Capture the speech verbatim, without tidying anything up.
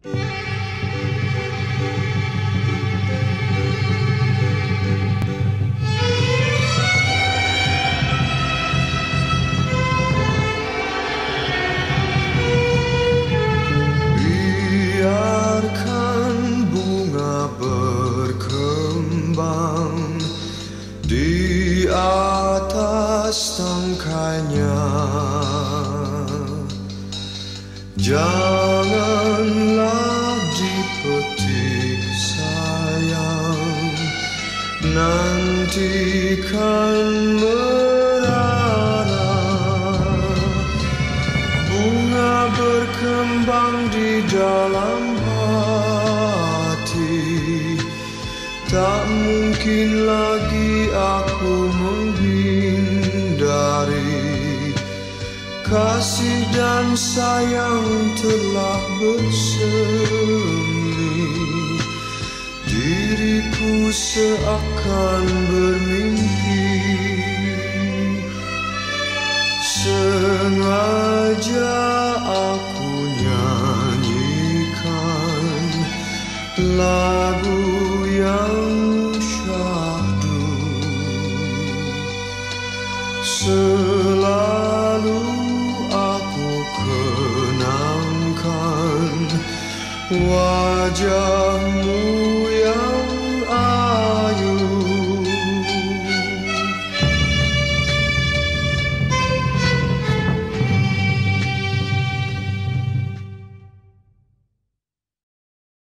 Biarkan bunga berkembang di atas tangkainya. Janganlah dipetik sayang, nanti kan merana. Bunga berkembang di dalam hati, tak mungkin lagi aku menghindari. Kasih dan sayang telah bersemi, diriku seakan bermimpi. Sengaja aku nyanyikan lagu yang syahdu, selalu aku kenangkan wajahmu